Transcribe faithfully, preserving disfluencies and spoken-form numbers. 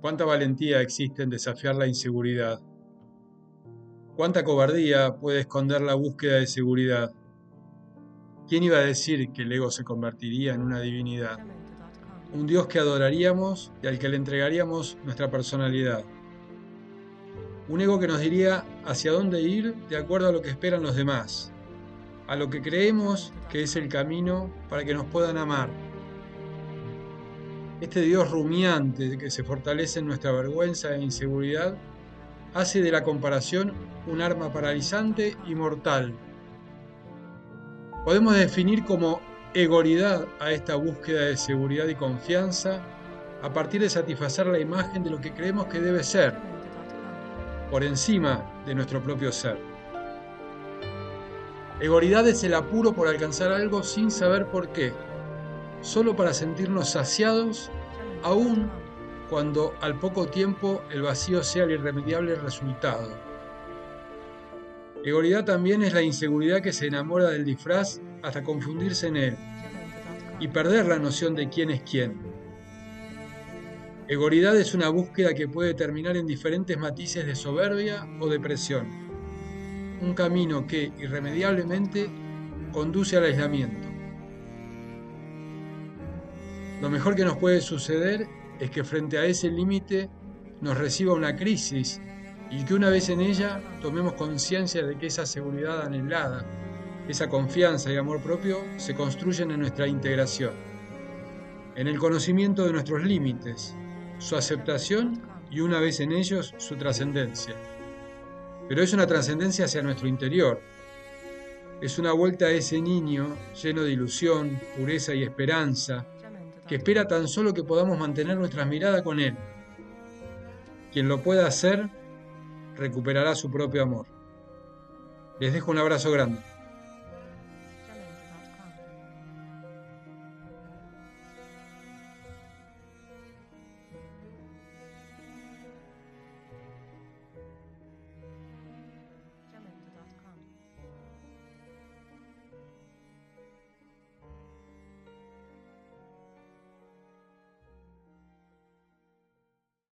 ¿Cuánta valentía existe en desafiar la inseguridad? ¿Cuánta cobardía puede esconder la búsqueda de seguridad? ¿Quién iba a decir que el ego se convertiría en una divinidad? Un Dios que adoraríamos y al que le entregaríamos nuestra personalidad. Un ego que nos diría hacia dónde ir de acuerdo a lo que esperan los demás, a lo que creemos que es el camino para que nos puedan amar. Este Dios rumiante que se fortalece en nuestra vergüenza e inseguridad hace de la comparación un arma paralizante y mortal. Podemos definir como egoridad a esta búsqueda de seguridad y confianza a partir de satisfacer la imagen de lo que creemos que debe ser, por encima de nuestro propio ser. Egoridad es el apuro por alcanzar algo sin saber por qué, solo para sentirnos saciados, aun cuando al poco tiempo el vacío sea el irremediable resultado. Egoridad también es la inseguridad que se enamora del disfraz hasta confundirse en él y perder la noción de quién es quién. Egoridad es una búsqueda que puede terminar en diferentes matices de soberbia o depresión, un camino que irremediablemente conduce al aislamiento. Lo mejor que nos puede suceder es que frente a ese límite nos reciba una crisis y que una vez en ella tomemos conciencia de que esa seguridad anhelada, esa confianza y amor propio se construyen en nuestra integración, en el conocimiento de nuestros límites, su aceptación y una vez en ellos su trascendencia. Pero es una trascendencia hacia nuestro interior, es una vuelta a ese niño lleno de ilusión, pureza y esperanza, que espera tan solo que podamos mantener nuestra mirada con él. Quien lo pueda hacer, recuperará su propio amor. Les dejo un abrazo grande.